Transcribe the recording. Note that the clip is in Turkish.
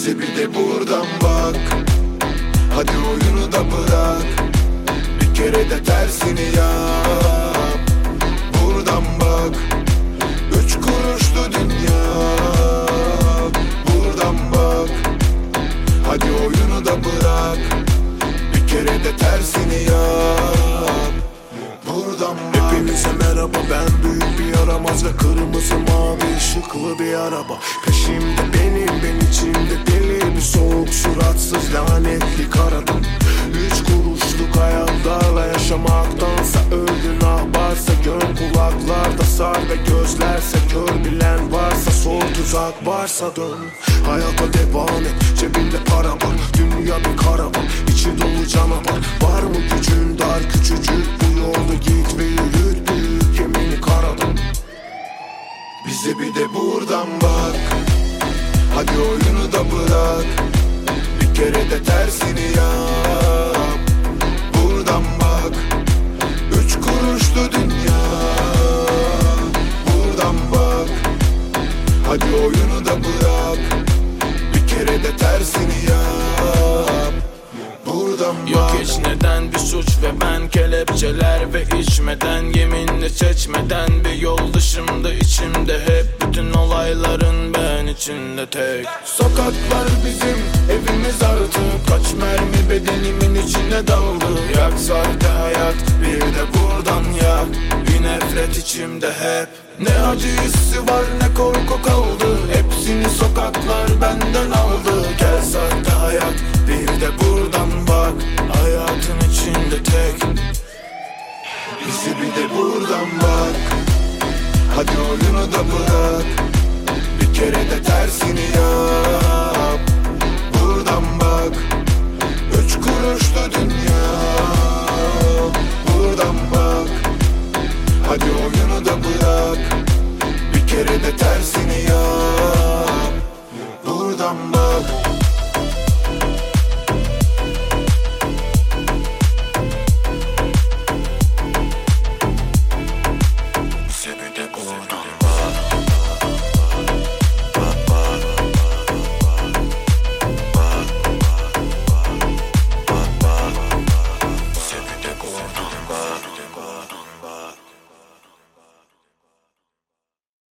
Bize bir de buradan bak. Hadi oyunu da bırak, bir kere de tersini yap. Buradan bak, 3 kuruşlu dünya. Buradan bak, hadi oyunu da bırak, bir kere de tersini yap. Buradan bak. Hepinize merhaba, ben büyük bir yaramaz ve kırmızı mavi ışıklı bir araba. Peşimde benim, ben içimde deli bir soğuk suratsız lanetli karadım. 3 kuruşluk hayallerle yaşamaktansa öldün ahbarsa gön, kulaklarda sar ve gözlerse kör, bilen varsa sor, tuzak varsa dön. Hayata devam et, cebinde para var, dünya bir karavan, içi dolu canavar. Var mı gücün dar küçücük, bu yolda git ve yürüt, büyük yemini karadım. Bize bir de buradan bak. Hadi oyunu da bırak, bir kere de tersini yap. Buradan bak, 3 kuruşlu dünya. Buradan bak, hadi oyunu da bırak, bir kere de tersini yap. Buradan bak. Yok hiç neden bir suç ve ben kelepçeler ve içmeden, yeminle seçmeden bir yol dışımda, içimde hep bütün olayların ben içinde tek. Sokaklar bizim evimiz artık, kaç mermi bedenimin içine daldı. Yak sahte hayat, bir de buradan yak, bir nefret içimde hep. Ne acı hissi var ne korku kaldı, hepsini sokaklar benden aldı. Gel sahte hayat, bir de buradan bak, hayatın içinde tek. Bizi bir de buradan bak. Hadi oyunu da bırak, bir kere de tersini yap.